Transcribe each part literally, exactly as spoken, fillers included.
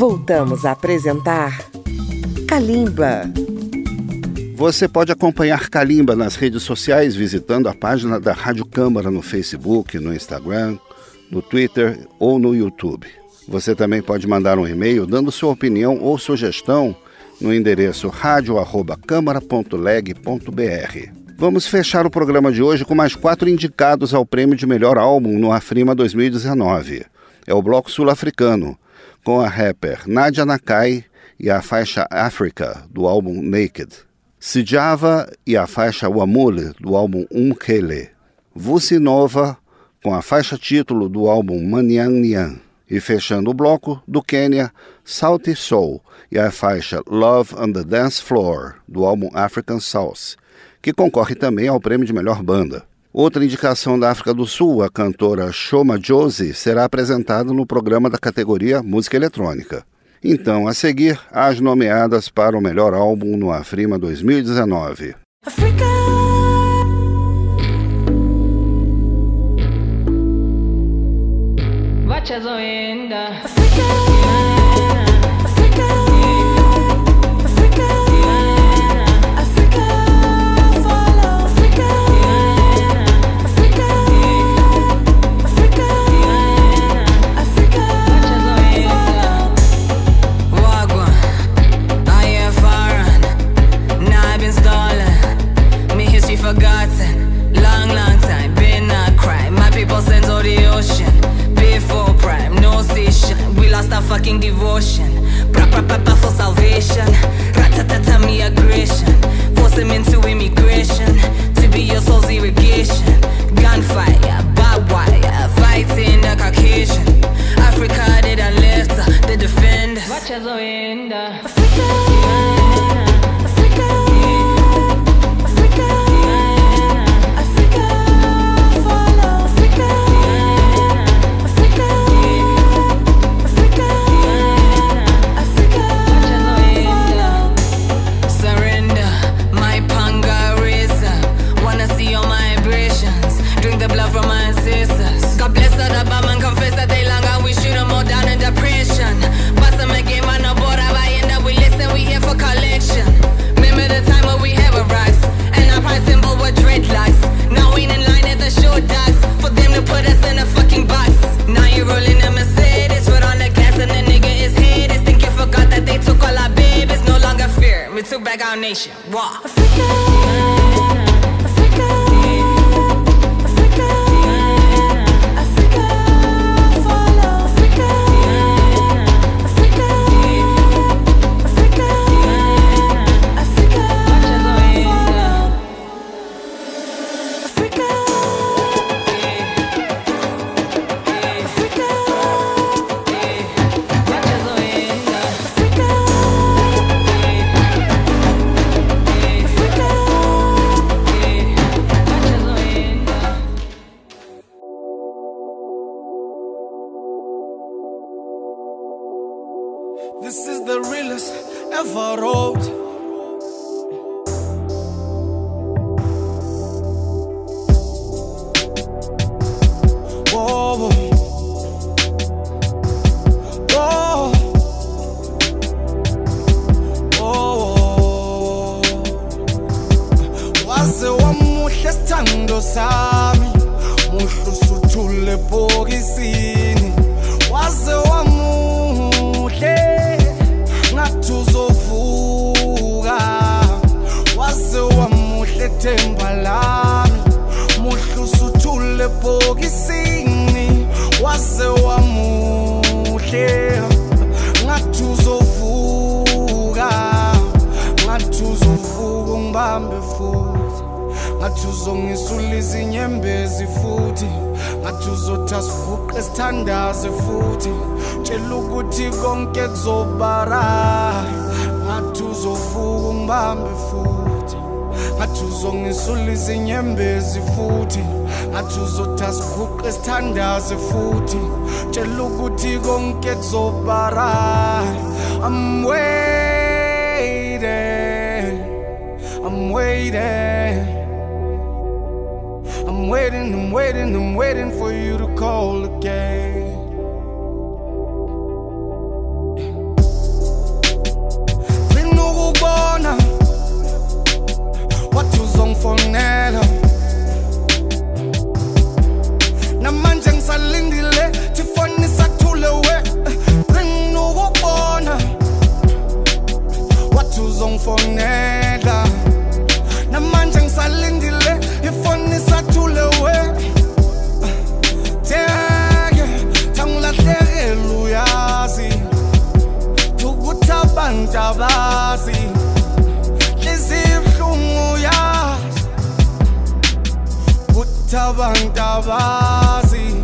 Voltamos a apresentar Kalimba. Você pode acompanhar Kalimba nas redes sociais visitando a página da Rádio Câmara no Facebook, no Instagram, no Twitter ou no YouTube. Você também pode mandar um e-mail dando sua opinião ou sugestão no endereço radio arroba câmara ponto leg ponto br. Vamos fechar o programa de hoje com mais quatro indicados ao prêmio de melhor álbum no Afrima dois mil e dezenove. É o bloco sul-africano, com a rapper Nadia Nakai e a faixa Africa, do álbum Naked. Sijava e a faixa Wamule, do álbum Umkele. Vusi Nova, com a faixa título do álbum Manyan Nyan. E fechando o bloco, do Quênia, Sauti Soul e a faixa Love on the Dance Floor, do álbum African Sauce, que concorre também ao prêmio de melhor banda. Outra indicação da África do Sul, a cantora Shoma Josie, será apresentada no programa da categoria Música Eletrônica. Então, a seguir, as nomeadas para o melhor álbum no Afrima dois mil e dezenove. Africa. Forgotten, long, long time, been a crime. My people sent out the ocean, before prime, no station. We lost our fucking devotion, pra pra pra pra for salvation. Ratatata me aggression, force them into immigration, to be your soul's irrigation. Gunfire, barbed wire, fighting the Caucasian. Africa they done left, uh, the defenders. Africa. Took back our nation. Wow. Africa. This is the realest ever wrote. Whoa, whoa. Whoa. Whoa. Waze wamuhle sithando sami, muhle usuthule ebhokisini. Waze wamuhle ngathi uzovuka, waze wamuhle themba lami, muhle usuthule ebhokisini. Waze wamuhle ngathi uzovuka, ngathi uzovuka ungibambe futhi, ngathi uzongisula izinyembezi futhi, ngathi uzothi siguqe sithandaze futhi, tshela ukuthi konke kuzoba right, ngathi uzovuka ungibambe futhi, ngathi uzongisula izinyembezi futhi, ngathi uzothi siguqe sithandaze futhi, tshela ukuthi konke kuzoba right. I'm waiting, I'm waiting, I'm waiting, I'm waiting, I'm waiting for you to call again. abazi.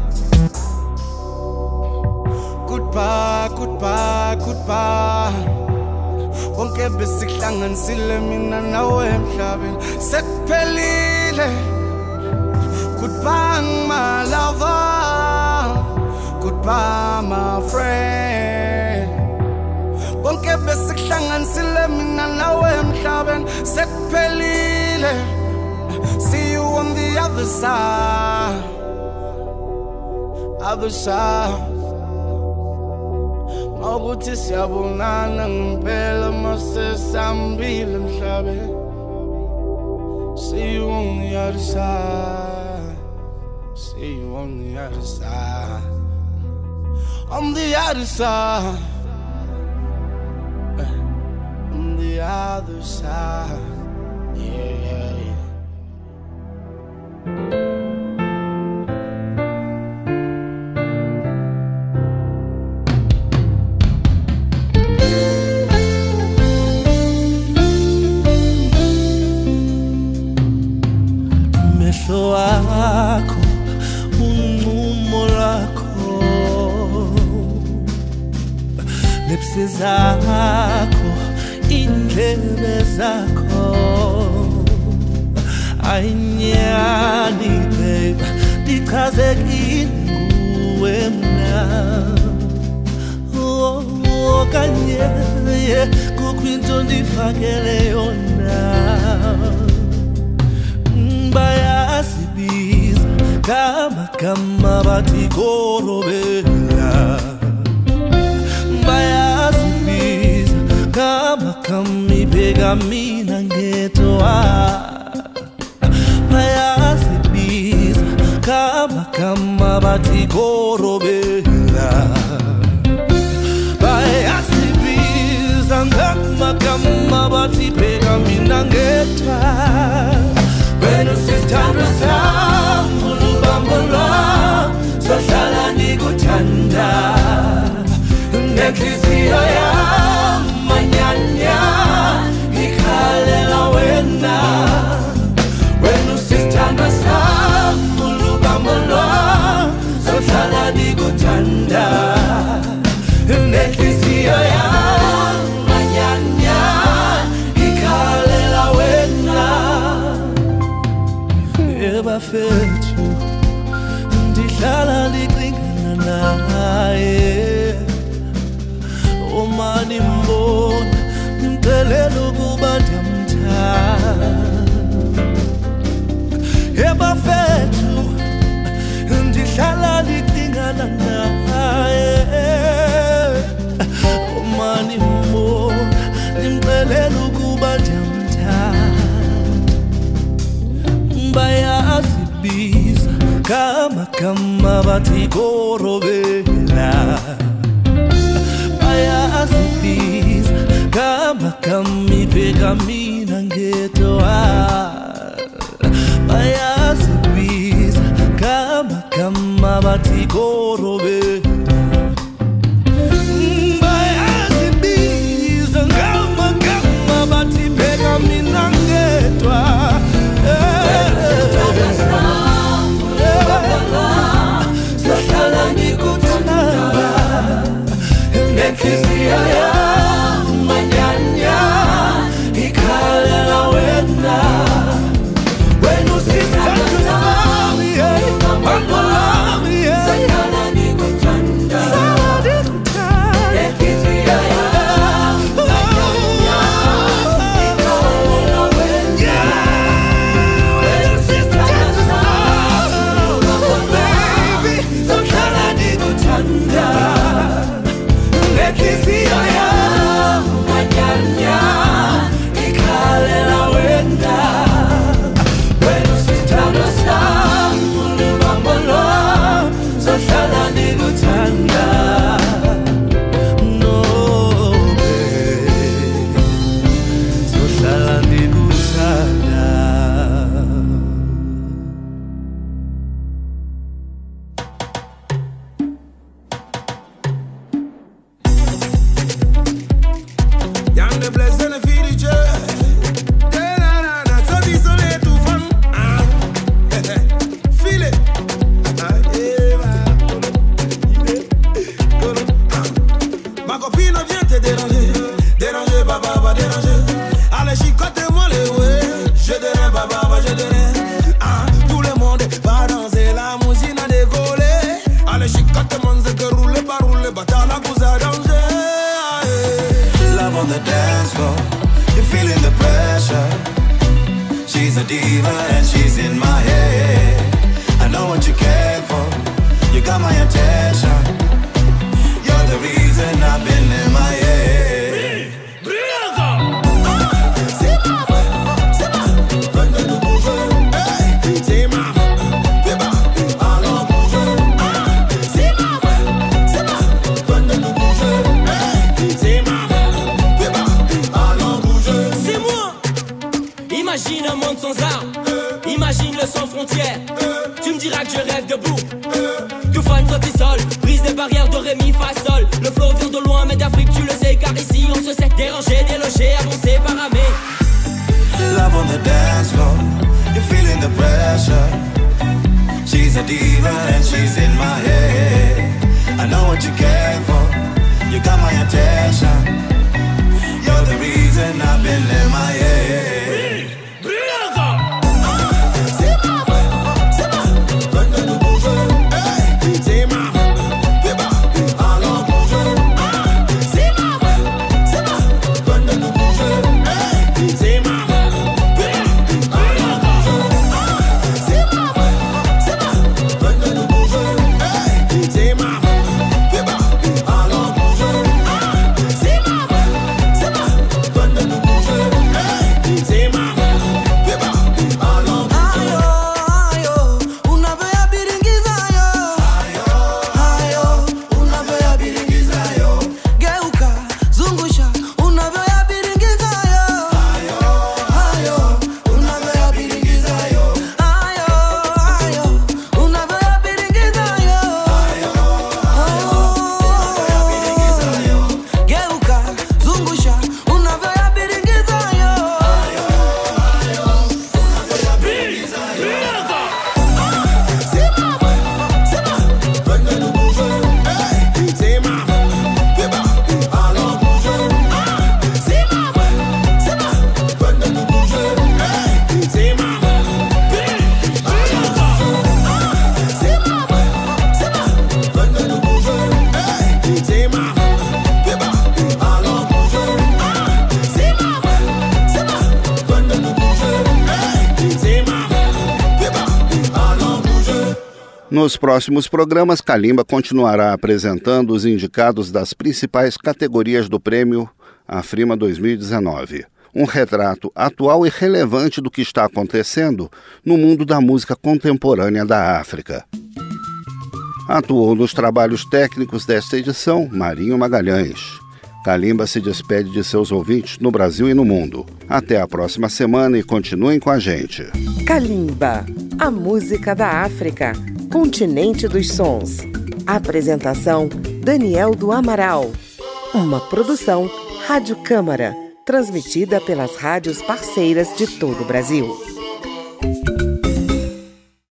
Goodbye, goodbye, goodbye. Wonke besihlanganisile mina nawe emhlabeni sekuphelile. Goodbye my lover, goodbye my friend. Wonke besihlanganisile mina nawe emhlabeni sekuphelile. See you on the other side, other side. Mawukuthi siyabonana ngempela masesambile emhlabeni. See you on the other side, see you on the other side, on the other side, on the other side, yeah, yeah, yeah. Wakho unqumo lakho lips zakho indlebe zakho ayinyani babe dichazekile nguwe mna oh kanye kukwinto ndifakele yona bayasibiza kama kama bathi korobela bayasibiza kama kama ibeka mina ngetoa bayasibiza kama kama bathi korobela bayasibiza kama kama bathi ibeka mina ngetoa. When you sit down to some Ulubambula, so shall I niguthanda. Nekliziyo ya manyanya, ikhalela wena. When you sit down to some Ulubambula, so shall I niguthanda. Nekliziyo ya manyanya, ikhalela wena. Bafethu ndihlala ndicinga naye omani mbona ngimcelela ukuba ndiyamthanda bafethu ndihlala ndicinga naye omani mbona ngimcelela ukuba ndiyamthanda bayasibiza kama kama bathi korobela bayasibiza kama kama ibeka mina ngetoa bayasibiza kama kama bathi korobela bayasibiza kama kama bathi ibeka mina ngetoa. Nekliziyo ya manyanya, ikhalela wena. When you sit down to some, yeah, Mangolami, yeah, Sakala niguthanda, Sakala niguthanda. Nekliziyo ya manyanya, ikhalela wena. When you sit down to some, baby, Sakala niguthanda. Nekliziyo ya manyanya, ikhalela wena. When you sit down to some Ulubambula, so shall I niguthanda. No babe, so shall I niguthanda. Yonder blessed and feed each other. Da na na na, so this only too fun. Ah, feel it. t'as la cause à danger. Love on the dance floor, you're feeling the pressure. She's a diva and she's in my head. I know what you care for, you got my attention. You're the reason I've been in my head. Imagine un monde sans armes, imagine le sans frontières. Tu me diras que je rêve debout, que fan sol, brise les barrières de ré, mi, fa, sol. Le flow vient de loin mais d'Afrique tu le sais, car ici on se sait déranger, délogé, avancé, paramé. Love on the dance floor, you're feeling the pressure. She's a diva and she's in my head. I know what you care for, you got my attention. You're the reason I've been in my head. Nos próximos programas, Kalimba continuará apresentando os indicados das principais categorias do prêmio Afrima dois mil e dezenove. Um retrato atual e relevante do que está acontecendo no mundo da música contemporânea da África. Atuou nos trabalhos técnicos desta edição Marinho Magalhães. Kalimba se despede de seus ouvintes no Brasil e no mundo. Até a próxima semana e continuem com a gente. Kalimba, a música da África, continente dos sons. Apresentação Daniel do Amaral. Uma produção Rádio Câmara, transmitida pelas rádios parceiras de todo o Brasil.